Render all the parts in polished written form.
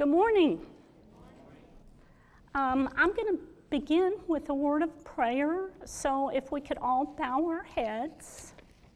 Good morning. I'm going to begin with a word of prayer, so if we could all bow our heads.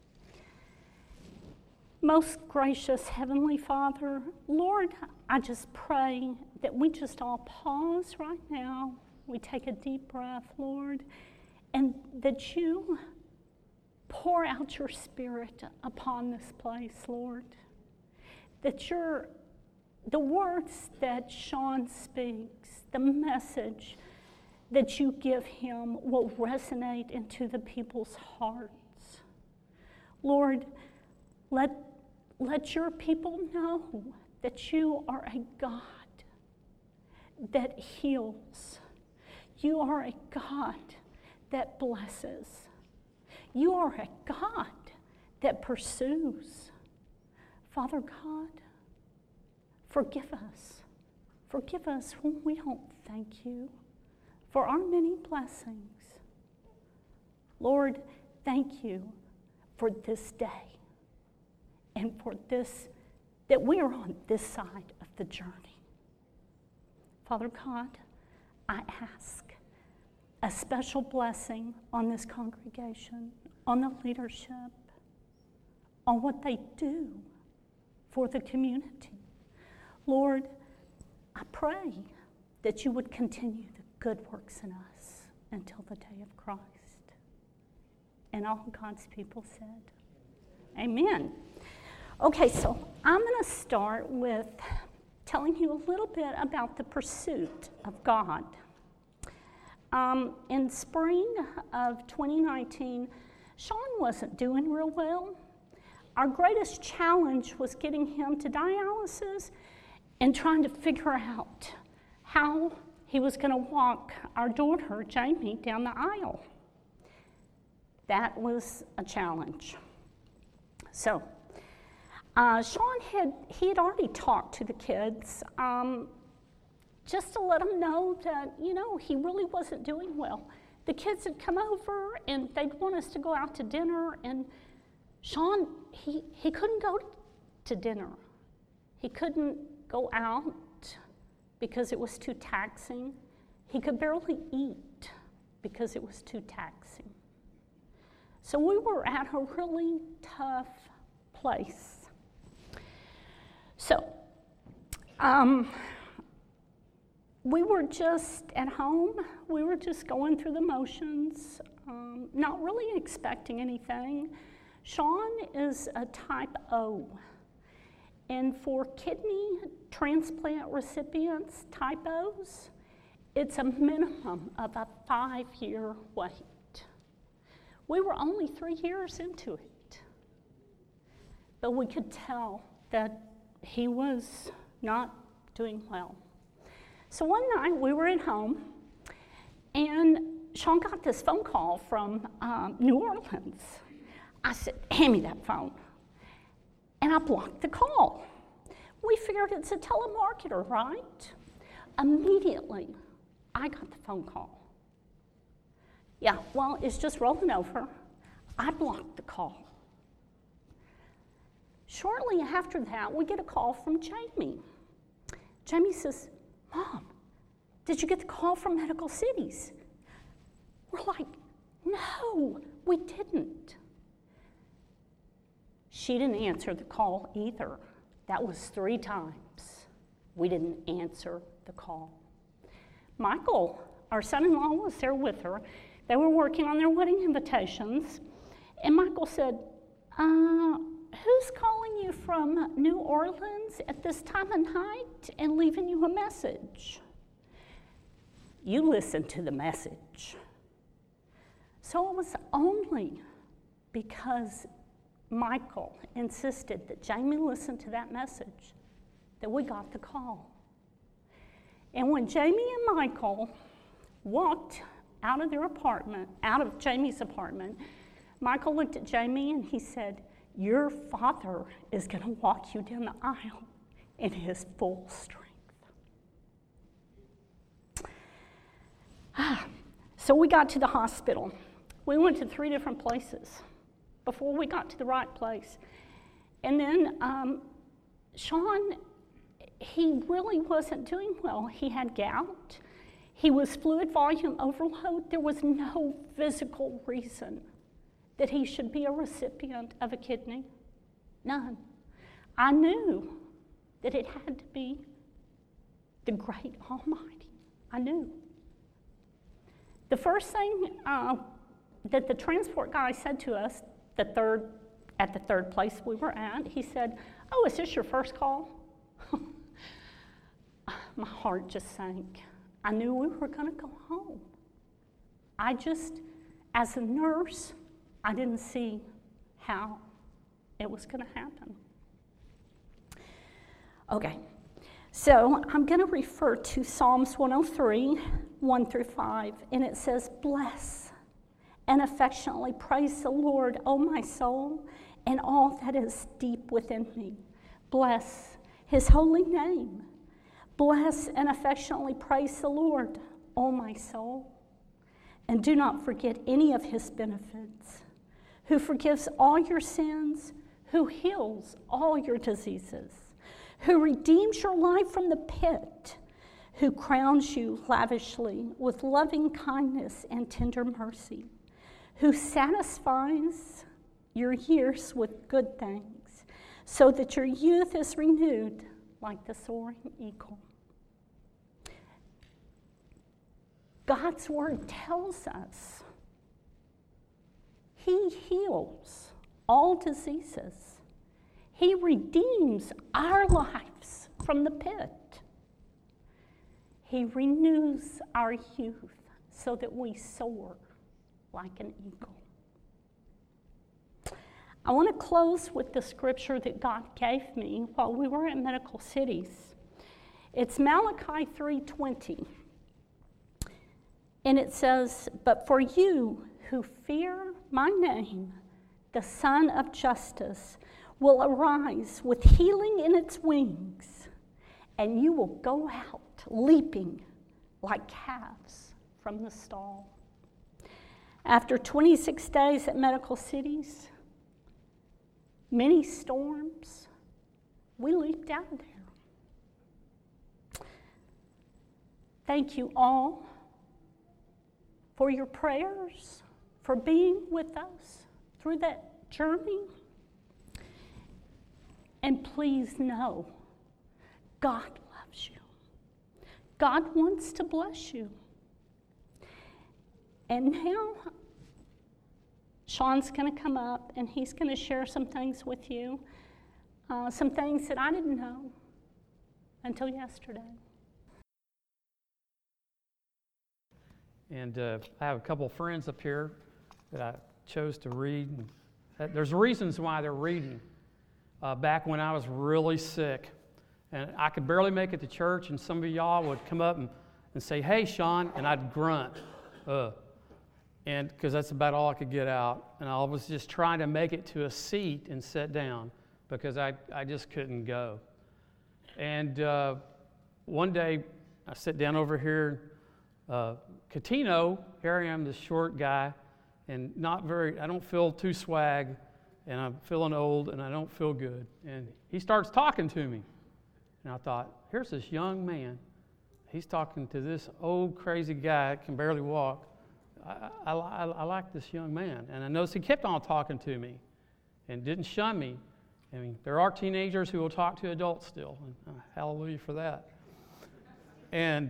Most gracious Heavenly Father, Lord, I just pray that we just all pause right now. We take a deep breath, Lord, and that you pour out your Spirit upon this place, Lord. That the words that Sean speaks, the message that you give him will resonate into the people's hearts. Lord, let your people know that you are a God that heals. You are a God that blesses. You are a God that pursues. Father God, forgive us. Forgive us when we don't thank you for our many blessings. Lord, thank you for this day and for this, that we are on this side of the journey. Father God, I ask a special blessing on this congregation, on the leadership, on what they do for the community. Lord, I pray that you would continue the good works in us until the day of Christ. And all God's people said, amen. Okay, so I'm going to start with telling you a little bit about the pursuit of God. In spring of 2019, Sean wasn't doing real well. Our greatest challenge was getting him to dialysis and trying to figure out how he was going to walk our daughter, Jamie, down the aisle. That was a challenge. So, Sean had already talked to the kids just to let them know that, he really wasn't doing well. The kids had come over and they'd want us to go out to dinner, and Sean, he couldn't go to dinner. He couldn't go out because it was too taxing. He could barely eat because it was too taxing. So we were at a really tough place. So, we were just at home. We were just going through the motions, not really expecting anything. Sean is a type O. And for kidney transplant recipients, type O's, it's a minimum of a 5-year wait. We were only 3 years into it, but we could tell that he was not doing well. So one night we were at home, and Sean got this phone call from New Orleans. I said, hand me that phone. And I blocked the call. We figured it's a telemarketer, right? Immediately, I got the phone call. Yeah, well, it's just rolling over. I blocked the call. Shortly after that, we get a call from Jamie. Jamie says, Mom, did you get the call from Medical Cities? We're like, no, we didn't. She didn't answer the call either. That was 3 times. We didn't answer the call. Michael, our son-in-law, was there with her. They were working on their wedding invitations. And Michael said, who's calling you from New Orleans at this time of night and leaving you a message? You listened to the message. So it was only because Michael insisted that Jamie listen to that message that we got the call. And when Jamie and Michael walked out of their apartment, out of Jamie's apartment, Michael looked at Jamie and he said, your father is going to walk you down the aisle in his full strength. So we got to the hospital. We went to 3 different places before we got to the right place. And then Sean, he really wasn't doing well. He had gout. He was fluid volume overload. There was no physical reason that he should be a recipient of a kidney. None. I knew that it had to be the great Almighty. I knew. The first thing that the transport guy said to us, at the third place we were at, he said, "Oh, is this your first call?" My heart just sank. I knew we were going to go home. As a nurse, I didn't see how it was going to happen. Okay, so I'm going to refer to Psalms 103, 1 through 5, and it says, "Bless and affectionately praise the Lord, O my soul, and all that is deep within me. Bless his holy name. Bless and affectionately praise the Lord, O my soul, and do not forget any of his benefits, who forgives all your sins, who heals all your diseases, who redeems your life from the pit, who crowns you lavishly with loving kindness and tender mercy, who satisfies your years with good things, so that your youth is renewed like the soaring eagle." God's word tells us he heals all diseases. He redeems our lives from the pit. He renews our youth so that we soar like an eagle. I want to close with the scripture that God gave me while we were at Medical Cities. It's Malachi 3:20. And it says, "But for you who fear my name, the Son of Justice will arise with healing in its wings, and you will go out leaping like calves from the stall." After 26 days at Medical Cities, many storms, we leaped out of there. Thank you all for your prayers, for being with us through that journey. And please know, God loves you. God wants to bless you. And now, Sean's going to come up and he's going to share some things with you, some things that I didn't know until yesterday. And I have a couple of friends up here that I chose to read. There's reasons why they're reading. Back when I was really sick, and I could barely make it to church, and some of y'all would come up and say, "Hey, Sean," and I'd grunt, and because that's about all I could get out. And I was just trying to make it to a seat and sit down because I just couldn't go. And one day, I sit down over here. Catino, here I am, this short guy, and I don't feel too swag, and I'm feeling old, and I don't feel good. And he starts talking to me. And I thought, here's this young man. He's talking to this old, crazy guy that can barely walk. I like this young man. And I noticed he kept on talking to me and didn't shun me. I mean, there are teenagers who will talk to adults still. And, hallelujah for that. And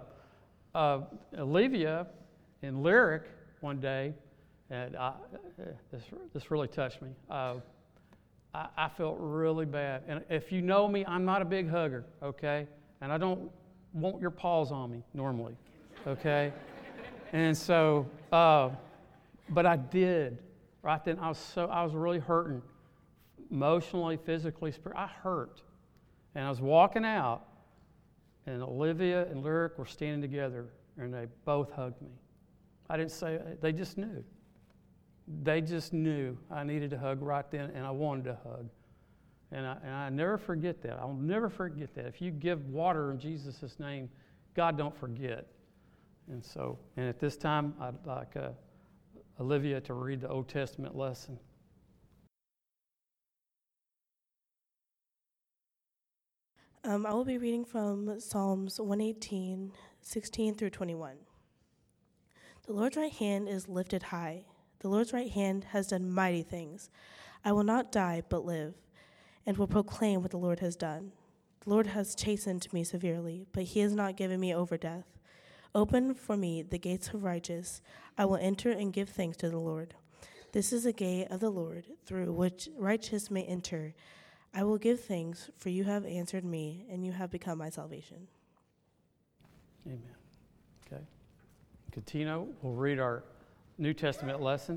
Olivia in Lyric one day, and this really touched me. I felt really bad. And if you know me, I'm not a big hugger, okay? And I don't want your paws on me normally, okay? And so, but I did. Right then, I was really hurting, emotionally, physically, spiritually. I hurt. And I was walking out, and Olivia and Lyric were standing together, and they both hugged me. I didn't say it, they just knew. They just knew I needed a hug right then, and I wanted a hug. And I never forget that. I'll never forget that. If you give water in Jesus' name, God don't forget. And at this time, I'd like Olivia to read the Old Testament lesson. I will be reading from Psalms 118, 16 through 21. The Lord's right hand is lifted high. The Lord's right hand has done mighty things. I will not die, but live, and will proclaim what the Lord has done. The Lord has chastened me severely, but he has not given me over death. Open for me the gates of righteous. I will enter and give thanks to the Lord. This is the gate of the Lord, through which righteous may enter. I will give thanks, for you have answered me, and you have become my salvation. Amen. Okay. Catino will read our New Testament lesson.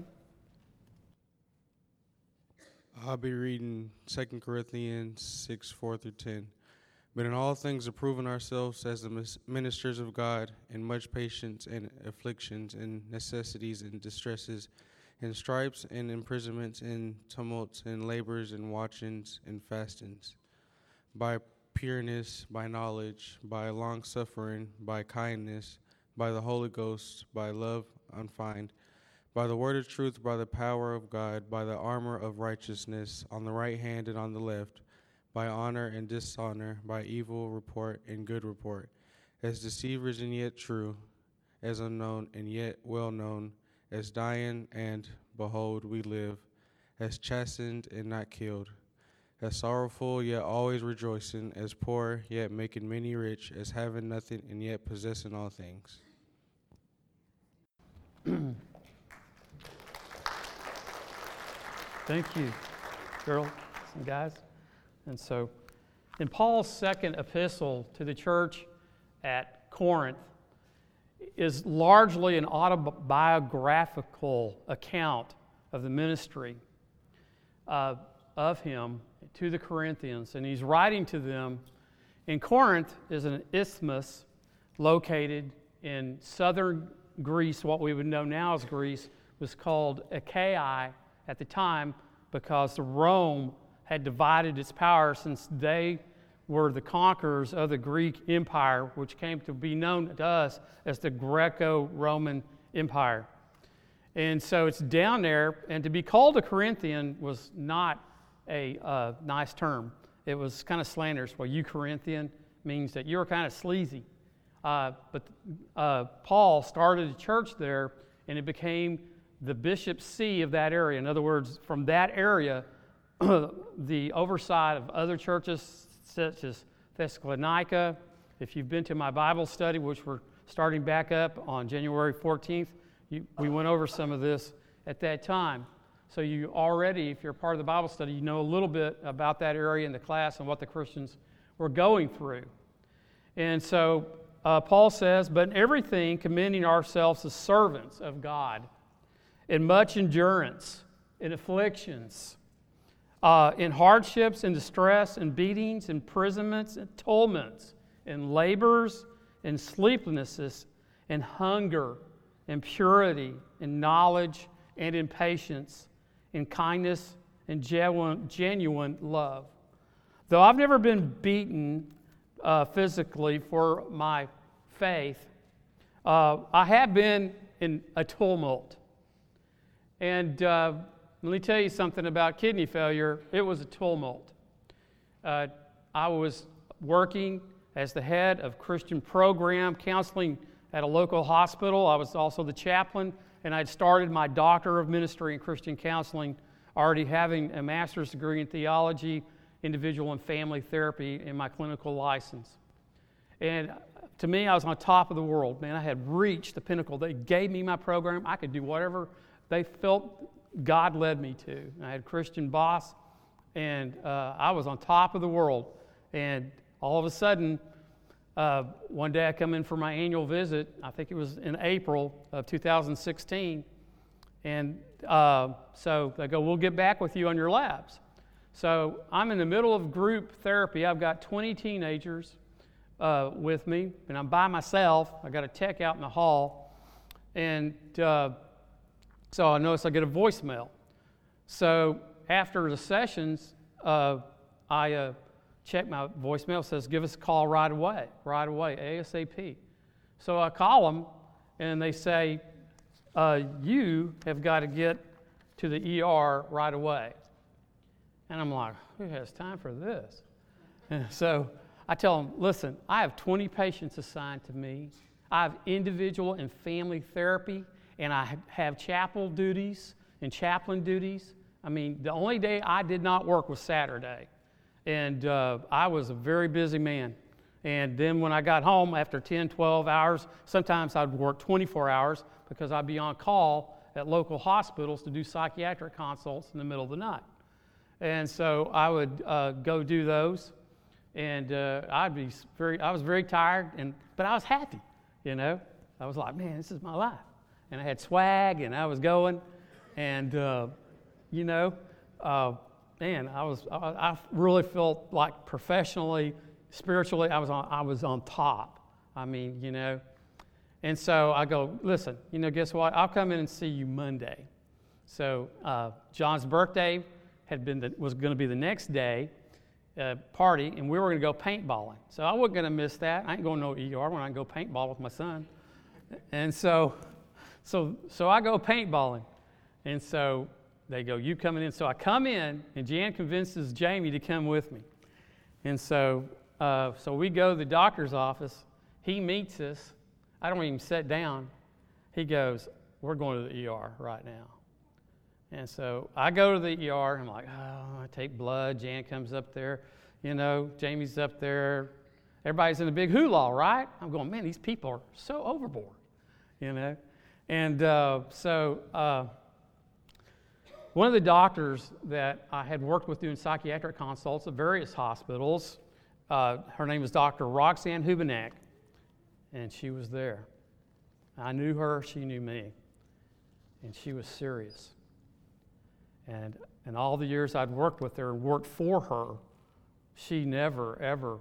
I'll be reading 2 Corinthians 6, 4 through 10. But in all things approving ourselves as the ministers of God, in much patience and afflictions and necessities and distresses, and stripes and imprisonments and tumults and labors and watchings and fastings, by pureness, by knowledge, by long-suffering, by kindness, by the Holy Ghost, by love unfeigned, by the word of truth, by the power of God, by the armor of righteousness, on the right hand and on the left, by honor and dishonor, by evil report and good report, as deceivers and yet true, as unknown and yet well known, as dying and, behold, we live, as chastened and not killed, as sorrowful yet always rejoicing, as poor yet making many rich, as having nothing and yet possessing all things. Thank you, girls and guys. And so, in Paul's second epistle to the church at Corinth is largely an autobiographical account of the ministry of him to the Corinthians. And he's writing to them. And Corinth is an isthmus located in southern Greece. What we would know now as Greece was called Achaia at the time because Rome had divided its power since they were the conquerors of the Greek Empire, which came to be known to us as the Greco-Roman Empire. And so it's down there, and to be called a Corinthian was not a nice term. It was kind of slanderous. Well, you Corinthian means that you were kind of sleazy. But Paul started a church there, and it became the bishop's see of that area. In other words, from that area, the oversight of other churches such as Thessalonica. If you've been to my Bible study, which we're starting back up on January 14th, we went over some of this at that time. So you already, if you're part of the Bible study, you know a little bit about that area in the class and what the Christians were going through. And so Paul says, but in everything commending ourselves as servants of God, in much endurance, in afflictions, in hardships, in distress, in beatings, imprisonments, in torments, in labors, in sleeplessness, in hunger, in purity, in knowledge, and in patience, in kindness, and genuine love. Though I've never been beaten physically for my faith, I have been in a tumult. And let me tell you something about kidney failure. It was a tumult. I was working as the head of Christian program counseling at a local hospital. I was also the chaplain, and I'd started my Doctor of Ministry in Christian Counseling, already having a master's degree in theology, individual and family therapy, and my clinical license. And to me, I was on top of the world. Man, I had reached the pinnacle. They gave me my program. I could do whatever they felt God led me to. I had a Christian boss, and I was on top of the world. And all of a sudden, one day I come in for my annual visit. I think it was in April of 2016. And so they go, we'll get back with you on your labs. So I'm in the middle of group therapy. I've got 20 teenagers with me, and I'm by myself. I got a tech out in the hall. And so I notice I get a voicemail. So after the sessions, I check my voicemail. It says, give us a call right away, ASAP. So I call them, and they say, you have got to get to the ER right away. And I'm like, who has time for this? And so I tell them, listen, I have 20 patients assigned to me. I have individual and family therapy, and I have chapel duties and chaplain duties. I mean, the only day I did not work was Saturday. And I was a very busy man. And then when I got home after 10, 12 hours, sometimes I'd work 24 hours because I'd be on call at local hospitals to do psychiatric consults in the middle of the night. And so I would go do those. And I was very tired, but I was happy, you know. I was like, man, this is my life. And I had swag, and I was going. And, you know, man, I really felt like professionally, spiritually, I was on top. I mean, you know. And so I go, listen, you know, guess what? I'll come in and see you Monday. So John's birthday was going to be the next day party, and we were going to go paintballing. So I wasn't going to miss that. I ain't going to no ER when I can go paintball with my son. And so I go paintballing. And so they go, you coming in? So I come in, and Jan convinces Jamie to come with me. And so we go to the doctor's office. He meets us. I don't even sit down. He goes, we're going to the ER right now. And so I go to the ER. I'm like, oh, I take blood. Jan comes up there. You know, Jamie's up there. Everybody's in a big hoo-la, right? I'm going, man, these people are so overboard, you know. And one of the doctors that I had worked with doing psychiatric consults at various hospitals, her name was Dr. Roxanne Hubenak, and she was there. I knew her, she knew me, and she was serious. And in all the years I'd worked with her and worked for her, she never,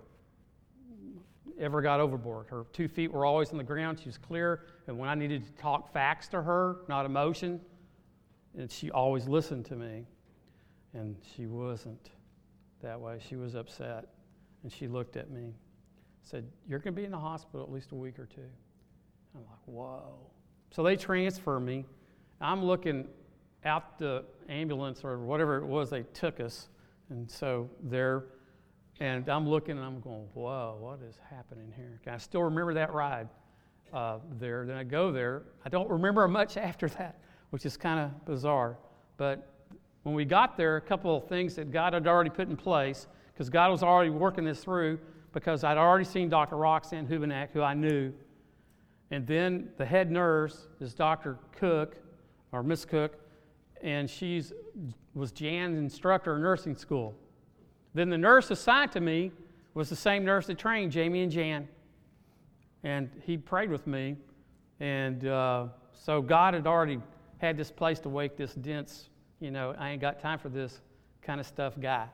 ever got overboard. Her 2 feet were always on the ground. She was clear. And when I needed to talk facts to her, not emotion, and she always listened to me. And she wasn't that way. She was upset. And she looked at me, said, you're going to be in the hospital at least a week or two. I'm like, whoa. So they transfer me. I'm looking out the ambulance or whatever it was they took us. And so there, and I'm looking and I'm going, whoa, what is happening here? I still remember that ride there. Then I go there. I don't remember much after that, which is kind of bizarre. But when we got there, a couple of things that God had already put in place, because God was already working this through, because I'd already seen Dr. Roxanne Hubenak, who I knew. And then the head nurse is Dr. Cook, or Miss Cook, and she was Jan's instructor in nursing school. Then the nurse assigned to me was the same nurse that trained Jamie and Jan. And he prayed with me. And so God had already had this place to wake this dense, you know, I ain't got time for this kind of stuff guy.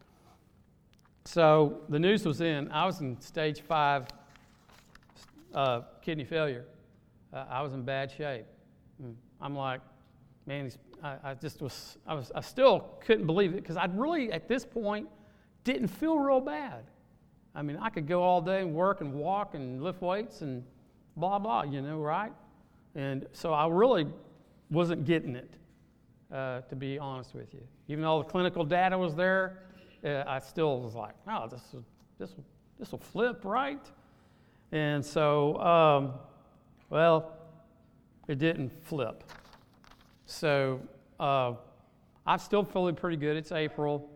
So the news was in. I was in stage 5 kidney failure. I was in bad shape. I'm like, man, I still couldn't believe it because I really, at this point, didn't feel real bad. I mean, I could go all day and work and walk and lift weights and blah, blah, you know, right? And so I really wasn't getting it, to be honest with you. Even though the clinical data was there, I still was like, oh, this will flip, right? And so, well, it didn't flip. So I'm still feeling pretty good. It's April.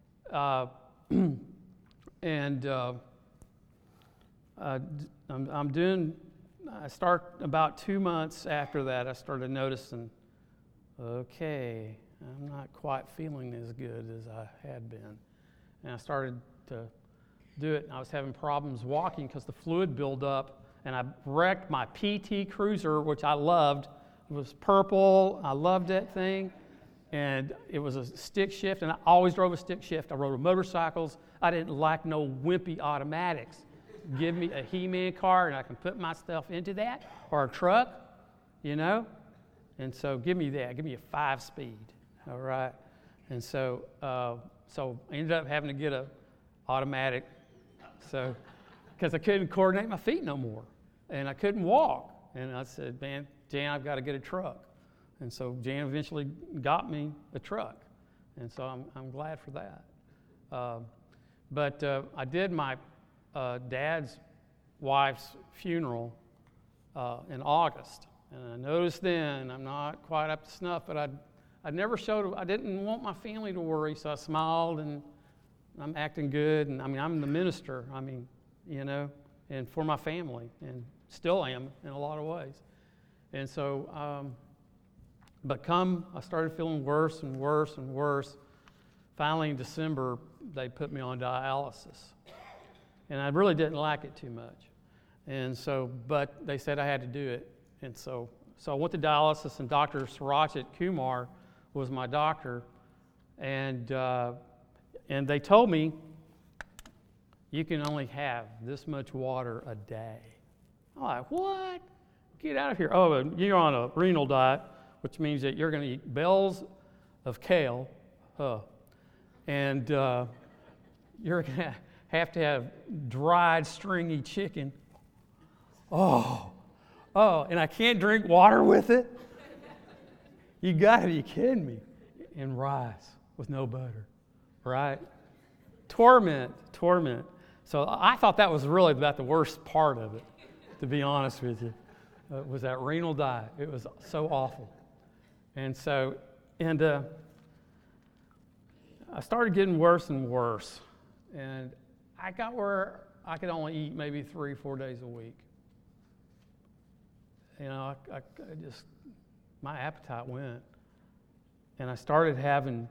And I start about 2 months after that, I started noticing, okay, I'm not quite feeling as good as I had been. And I started to do it, and I was having problems walking because the fluid built up, and I wrecked my PT Cruiser, which I loved. It was purple. I loved that thing. And it was a stick shift, and I always drove a stick shift. I rode motorcycles. I didn't like no wimpy automatics. Give me a He-Man car, and I can put my stuff into that, or a truck, you know? And so give me that. Give me a 5-speed, all right? And so I ended up having to get a automatic, so because I couldn't coordinate my feet no more, and I couldn't walk. And I said, man, Jan, I've got to get a truck. And so Jan eventually got me a truck, and so I'm glad for that. But I did my Dad's wife's funeral in August. And I noticed then, I'm not quite up to snuff, but I never showed, I didn't want my family to worry, so I smiled and I'm acting good. And I mean, I'm the minister, and for my family, and still am in a lot of ways. And so, but I started feeling worse and worse and worse. Finally, in December, they put me on dialysis. And I really didn't like it too much. And so, but they said I had to do it. And so I went to dialysis, and Dr. Surajit Kumar was my doctor. And they told me, you can only have this much water a day. I'm like, what? Get out of here. Oh, you're on a renal diet, which means that you're going to eat bells of kale, and you're going to have dried, stringy chicken. Oh, and I can't drink water with it? You got to be kidding me. And rice with no butter, right? Torment. So I thought that was really about the worst part of it, to be honest with you, was that renal diet. It was so awful. And I started getting worse and worse. And I got where I could only eat maybe 3-4 days a week. I just, my appetite went. And I started having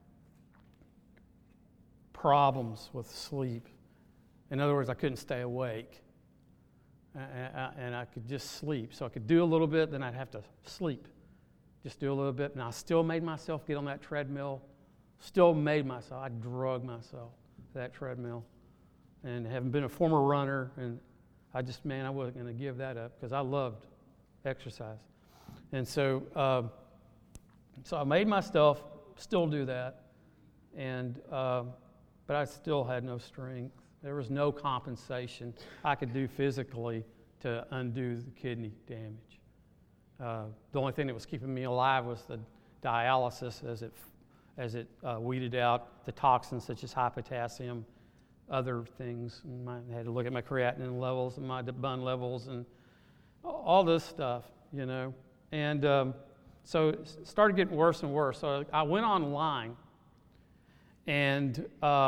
problems with sleep. In other words, I couldn't stay awake. And I could just sleep. So I could do a little bit, then I'd have to sleep. Just do a little bit. And I still made myself get on that treadmill. I drug myself to that treadmill. And having been a former runner, and I wasn't going to give that up because I loved exercise. And so I made myself still do that. And but I still had no strength. There was no compensation I could do physically to undo the kidney damage. The only thing that was keeping me alive was the dialysis as it weeded out the toxins such as high potassium, other things. And I had to look at my creatinine levels and my bun levels and all this stuff, And so it started getting worse and worse. So I went online and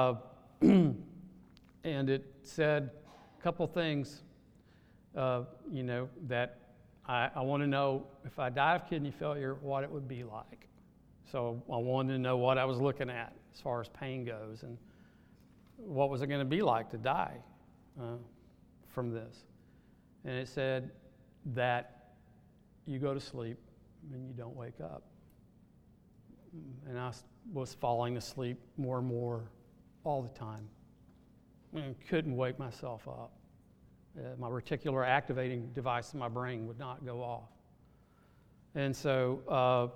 and it said a couple things, that I want to know if I died of kidney failure, what it would be like. So I wanted to know what I was looking at as far as pain goes, and what was it going to be like to die from this. And it said that you go to sleep and you don't wake up. And I was falling asleep more and more all the time. And couldn't wake myself up. My reticular activating device in my brain would not go off. And so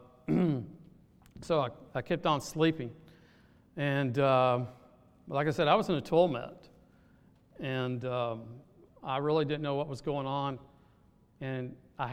I kept on sleeping. And like I said, I was in a torment. And I really didn't know what was going on. And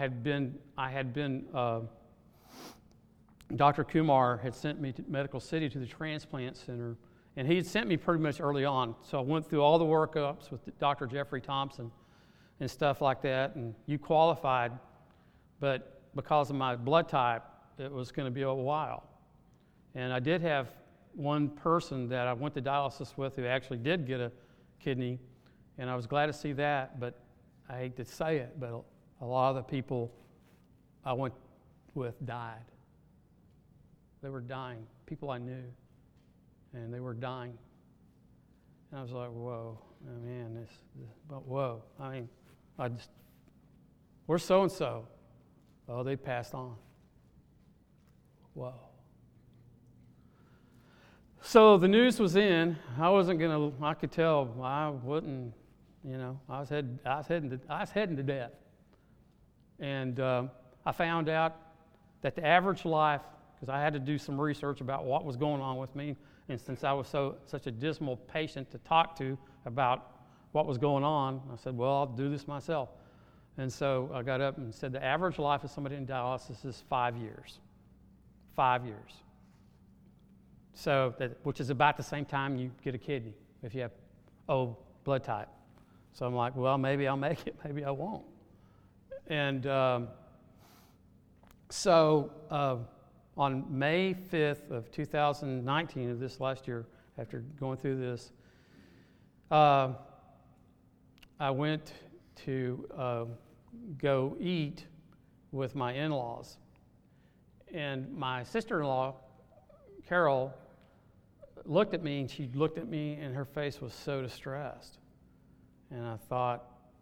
Dr. Kumar had sent me to Medical City to the transplant center. And he had sent me pretty much early on. So I went through all the workups with Dr. Jeffrey Thompson and stuff like that. And you qualified, but because of my blood type, it was going to be a while. And I did have one person that I went to dialysis with who actually did get a kidney. And I was glad to see that, but I hate to say it, but a lot of the people I went with died. They were dying, people I knew. And they were dying. And I was like, whoa, man, whoa. I mean, we're so-and-so. Oh, they passed on. Whoa. So the news was in. I could tell I wouldn't, I was heading to death. And I found out that the average life, because I had to do some research about what was going on with me, and since I was such a dismal patient to talk to about what was going on, I said, well, I'll do this myself. And so I got up and said the average life of somebody in dialysis is 5 years. 5 years. So, which is about the same time you get a kidney if you have O blood type. So I'm like, well, maybe I'll make it, maybe I won't. And so on May 5th of 2019, of this last year, after going through this, I went to go eat with my in-laws. And my sister-in-law, Carol, looked at me, and she looked at me, and her face was so distressed. And I thought,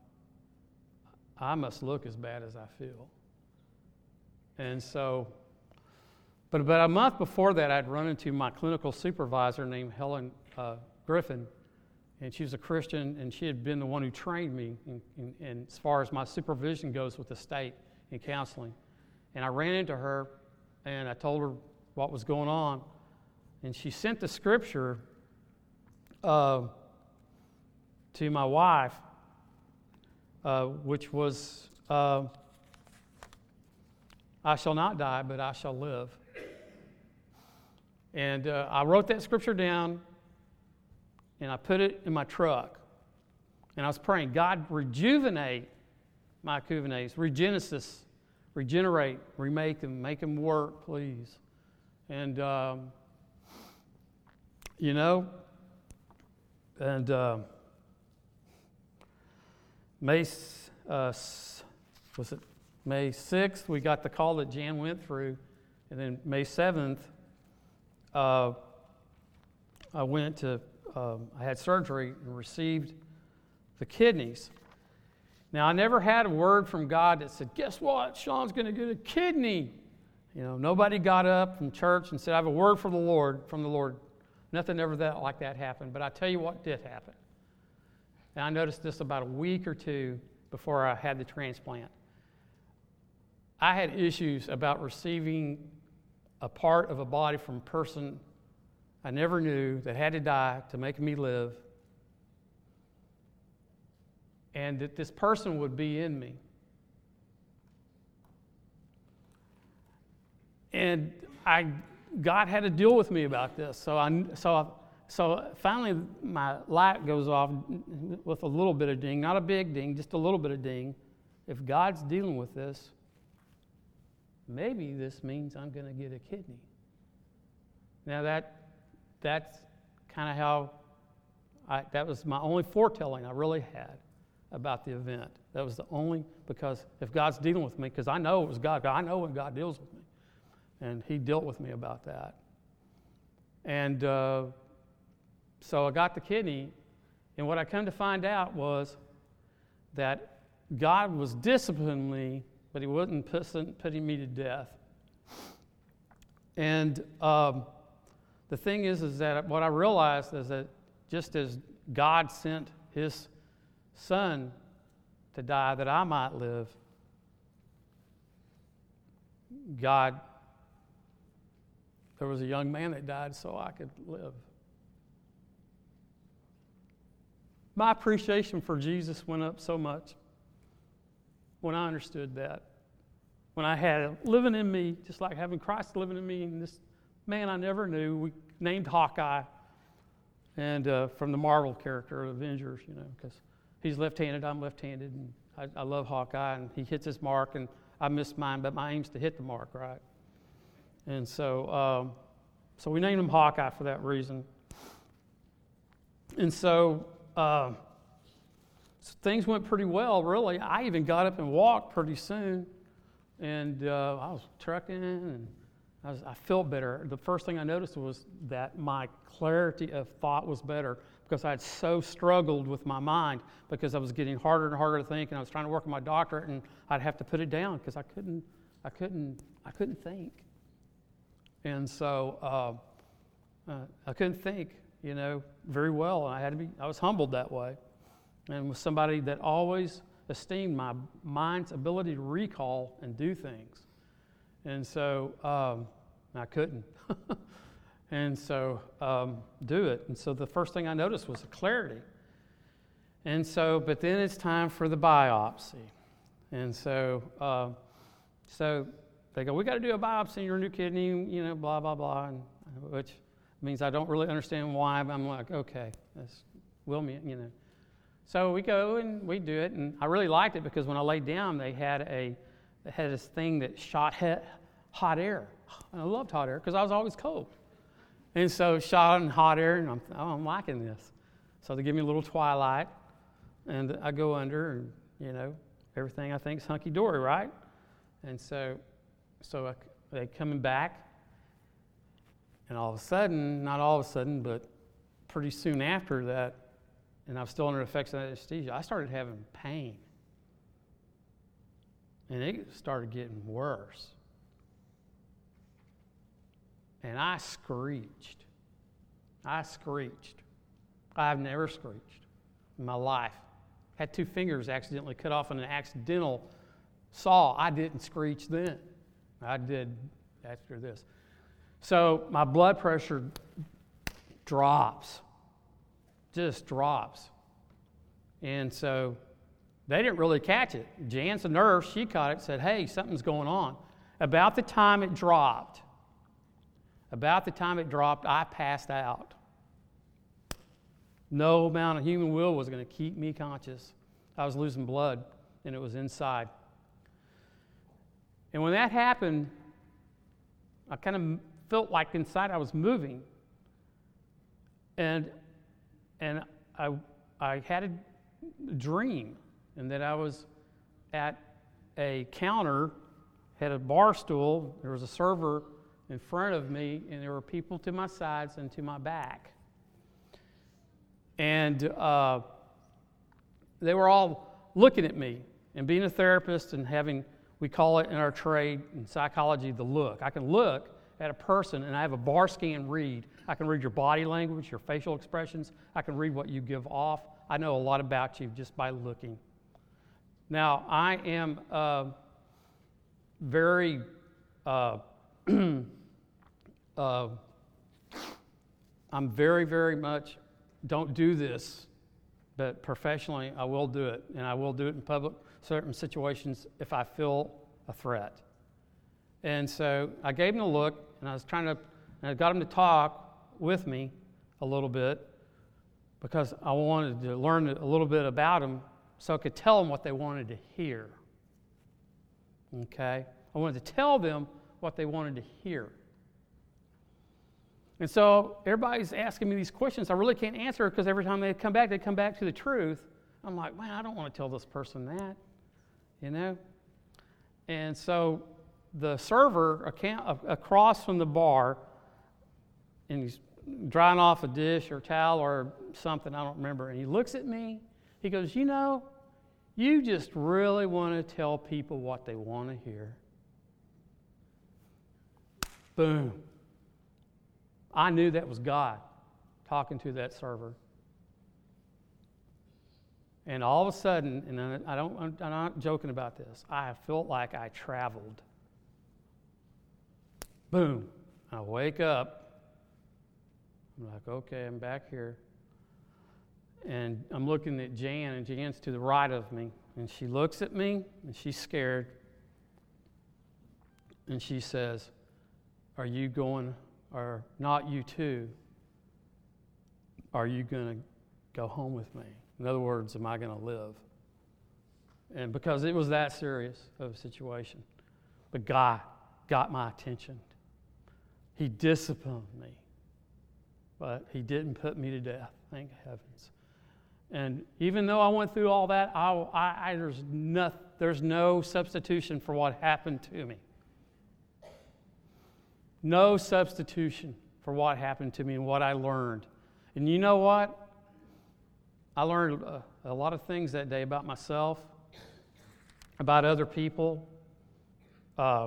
I must look as bad as I feel. And so, but about a month before that, I'd run into my clinical supervisor named Helen Griffin, and she was a Christian, and she had been the one who trained me in as far as my supervision goes with the state in counseling. And I ran into her, and I told her what was going on, and she sent the scripture to my wife, which was, I shall not die, but I shall live. And I wrote that scripture down, and I put it in my truck. And I was praying, God, rejuvenate my Kuvanes, regenesis, regenerate, remake them, make them work, please. And, May 6th, we got the call that Jan went through, and then May 7th, I had surgery and received the kidneys. Now, I never had a word from God that said, guess what, Sean's going to get a kidney. Nobody got up from church and said, I have a word from the Lord. Nothing ever like that happened. But I tell you what did happen. And I noticed this about a week or two before I had the transplant. I had issues about receiving a part of a body from a person I never knew that had to die to make me live, and that this person would be in me. And God had to deal with me about this. So finally, my light goes off with a little bit of ding, not a big ding, just a little bit of ding. If God's dealing with this, maybe this means I'm going to get a kidney. Now that's kind of how that was my only foretelling I really had about the event. That was the only, because if God's dealing with me, because I know it was God. I know when God deals with me. And he dealt with me about that. And so I got the kidney, and what I come to find out was that God was disciplining me, but he wasn't putting me to death. And the thing is that what I realized is that just as God sent his son to die that I might live, there was a young man that died so I could live. My appreciation for Jesus went up so much when I understood that. When I had it living in me, just like having Christ living in me, and this man I never knew, we named Hawkeye, and from the Marvel character, Avengers, because he's left-handed, I'm left-handed, and I love Hawkeye, and he hits his mark, and I missed mine, but my aim's to hit the mark, right? And so we named him Hawkeye for that reason. And so things went pretty well, really. I even got up and walked pretty soon, and I was trucking, and I felt better. The first thing I noticed was that my clarity of thought was better, because I had so struggled with my mind, because I was getting harder and harder to think, and I was trying to work on my doctorate, and I'd have to put it down because I couldn't think. And so I couldn't think, very well. And I was humbled that way, and was somebody that always esteemed my mind's ability to recall and do things. And so I couldn't. And so do it. And so the first thing I noticed was the clarity. And so, but then it's time for the biopsy. And so they go, we got to do a biopsy in your new kidney, blah, blah, blah, which means I don't really understand why, but I'm like, okay, that's will me, So we go and we do it, and I really liked it because when I laid down, they had this thing that shot hot air. And I loved hot air because I was always cold. And so shot in hot air, and I'm liking this. So they give me a little twilight, and I go under, and, you know, everything I think is hunky-dory, right? And so they coming back, and all of a sudden, not all of a sudden, but pretty soon after that, and I was still under the effects of anesthesia, I started having pain. And it started getting worse. And I screeched. I've never screeched in my life. Had 2 fingers accidentally cut off in an accidental saw. I didn't screech then. I did after this. So my blood pressure drops. Just drops. And so they didn't really catch it. Jan's the nurse, she caught it, said, hey, something's going on. About the time it dropped, I passed out. No amount of human will was going to keep me conscious. I was losing blood, and it was inside. And when that happened, I kind of felt like inside I was moving. And I had a dream, and that I was at a counter, had a bar stool, there was a server in front of me, and there were people to my sides and to my back. And they were all looking at me. And being a therapist and having, we call it in our trade, in psychology, the look. I can look at a person, and I have a bar scan read. I can read your body language, your facial expressions. I can read what you give off. I know a lot about you just by looking. Now, I am very I'm very, very much don't do this, but professionally I will do it, and I will do it in public certain situations if I feel a threat. And so I gave him a look, and I got him to talk with me a little bit because I wanted to learn a little bit about him so I could tell them what they wanted to hear. Okay? I wanted to tell them what they wanted to hear. And so everybody's asking me these questions. I really can't answer because every time they come back to the truth. I'm like, man, I don't want to tell this person that, you know? And so the server across from the bar, and he's drying off a dish or towel or something, I don't remember, and he looks at me. He goes, you know, you just really want to tell people what they want to hear. Boom. I knew that was God talking to that server. And all of a sudden, and I'm not joking about this, I felt like I traveled. Boom. I wake up. I'm like, okay, I'm back here. And I'm looking at Jan, and Jan's to the right of me. And she looks at me, and she's scared. And she says, are you going, or not you too, are you going to go home with me? In other words, am I going to live? And because it was that serious of a situation. But God got my attention. He disciplined me. But He didn't put me to death, thank heavens. And even though I went through all that, there's no substitution for what happened to me. No substitution for what happened to me and what I learned. And you know what? I learned a lot of things that day about myself, about other people. I've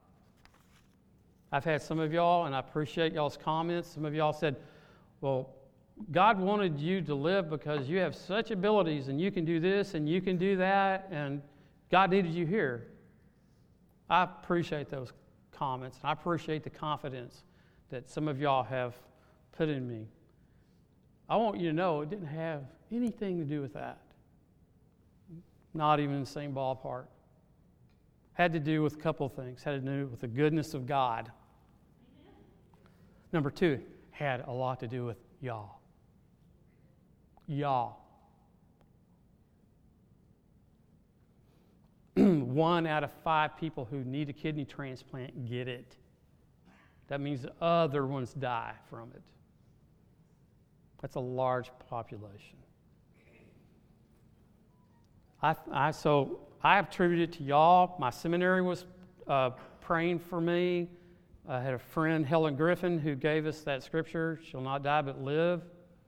had some of y'all, and I appreciate y'all's comments. Some of y'all said, well, God wanted you to live because you have such abilities, and you can do this, and you can do that, and God needed you here. I appreciate those comments, and I appreciate the confidence that some of y'all have put in me. I want you to know it didn't have anything to do with that. Not even in the same ballpark. Had to do with a couple of things. Had to do with the goodness of God. Number 2, had a lot to do with y'all. Y'all. 1 out of 5 people who need a kidney transplant get it. That means the other ones die from it. That's a large population. So I attribute it to y'all. My seminary was praying for me. I had a friend, Helen Griffin, who gave us that scripture, shall not die but live.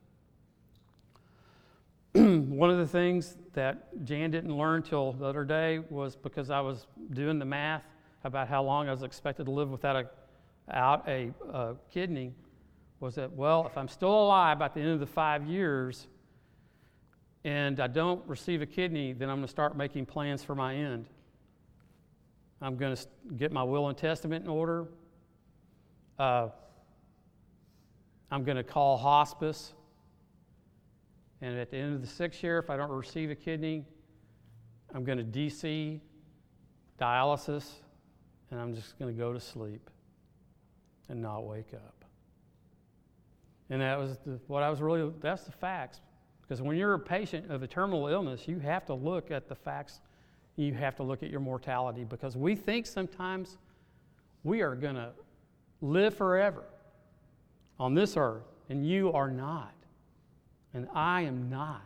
One of the things that Jan didn't learn till the other day was because I was doing the math about how long I was expected to live without a kidney, was that, well, if I'm still alive at the end of the 5 years and I don't receive a kidney, then I'm going to start making plans for my end. I'm going to get my will and testament in order. I'm going to call hospice. And at the end of the 6th year, if I don't receive a kidney, I'm going to DC, dialysis, and I'm just going to go to sleep and not wake up. And that was that's the facts. Because when you're a patient of a terminal illness, you have to look at the facts. You have to look at your mortality, because we think sometimes we are going to live forever on this earth, and you are not. And I am not.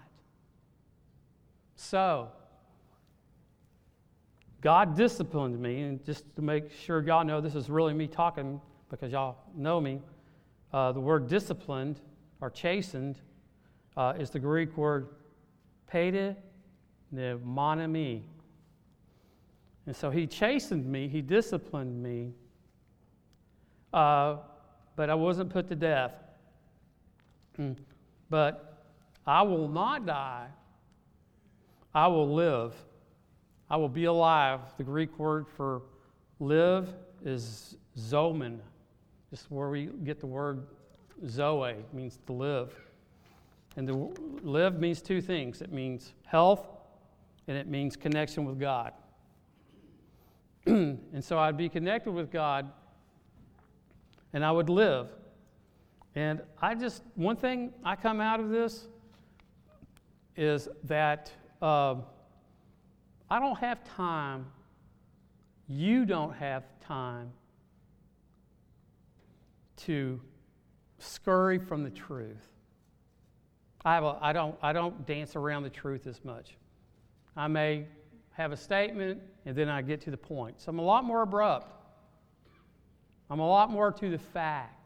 So, God disciplined me, and just to make sure y'all know this is really me talking, because y'all know me, the word disciplined or chastened is the Greek word pede pneumami. And so he chastened me, he disciplined me, but I wasn't put to death. But I will not die. I will live. I will be alive. The Greek word for live is zomen. This is where we get the word zoe, means to live. And to live means two things. It means health, and it means connection with God. And so I'd be connected with God, and I would live. And one thing I come out of this is that I don't have time, you don't have time to scurry from the truth. I don't dance around the truth as much. I may have a statement and then I get to the point. So I'm a lot more abrupt. I'm a lot more to the fact.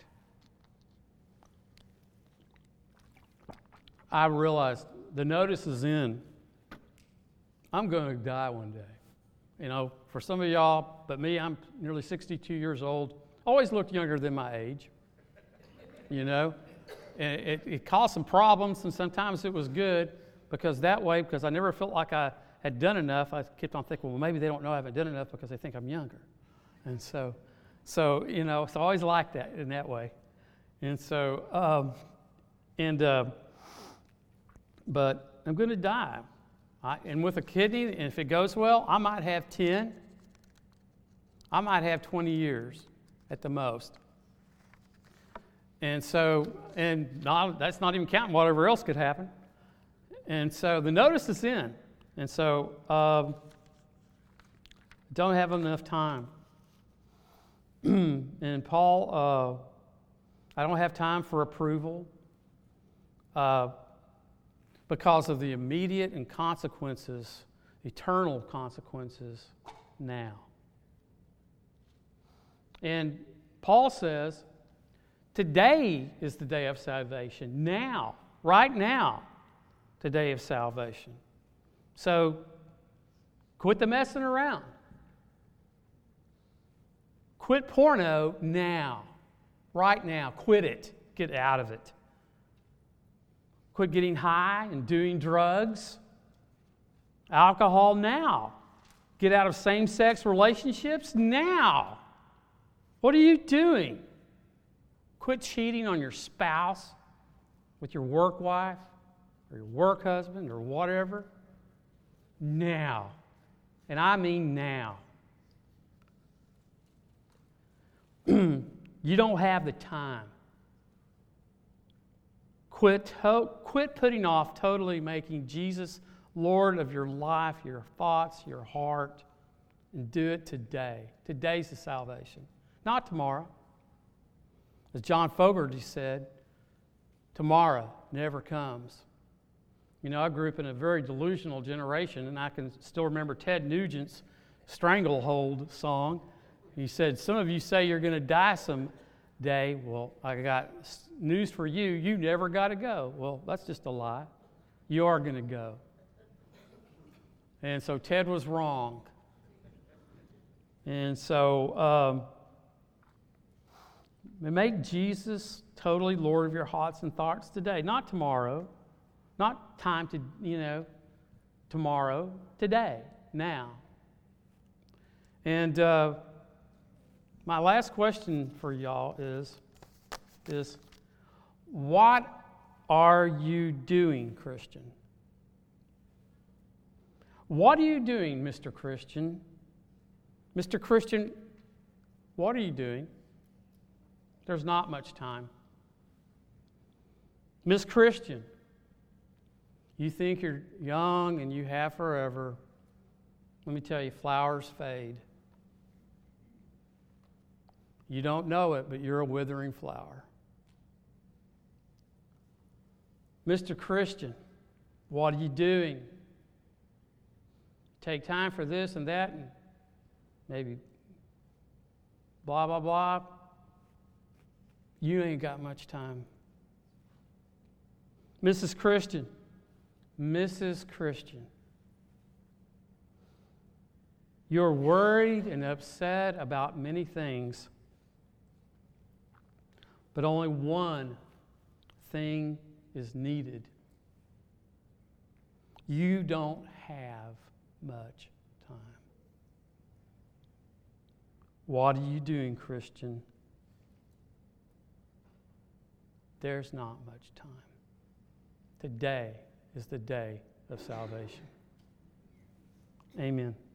I realized the notice is in. I'm going to die one day. You know, for some of y'all, but me, I'm nearly 62 years old. Always looked younger than my age. You know, and it caused some problems, and sometimes it was good because I never felt like I had done enough. I kept on thinking, well, maybe they don't know I haven't done enough because they think I'm younger. And so you know, it's always like that in that way. And so, but I'm going to die. And with a kidney, and if it goes well, I might have 10. I might have 20 years at the most. And so, that's not even counting whatever else could happen. And so the notice is in. And so, don't have enough time. And Paul, I don't have time for approval because of the immediate and consequences, eternal consequences now. And Paul says, today is the day of salvation. Now, right now, the day of salvation. So, quit the messing around. Quit porno now. Right now. Quit it. Get out of it. Quit getting high and doing drugs. Alcohol now. Get out of same-sex relationships now. What are you doing? Quit cheating on your spouse with your work wife or your work husband or whatever. Now. And I mean now. You don't have the time. Quit putting off totally making Jesus Lord of your life, your thoughts, your heart, and do it today. Today's the salvation, not tomorrow. As John Fogerty said, tomorrow never comes. You know, I grew up in a very delusional generation, and I can still remember Ted Nugent's Stranglehold song. He said, some of you say you're going to die someday. Well, I got news for you. You never got to go. Well, that's just a lie. You are going to go. And so Ted was wrong. And so make Jesus totally Lord of your hearts and thoughts today, not tomorrow. Not time to, tomorrow, today, now. And my last question for y'all is what are you doing, Christian? What are you doing, Mr. Christian? Mr. Christian, what are you doing? There's not much time. Miss Christian, you think you're young and you have forever. Let me tell you, flowers fade. You don't know it, but you're a withering flower. Mr. Christian, what are you doing? Take time for this and that and maybe blah, blah, blah. You ain't got much time. Mrs. Christian, you're worried and upset about many things, but only one thing is needed. You don't have much time. What are you doing, Christian? There's not much time. Today is the day of salvation. Amen.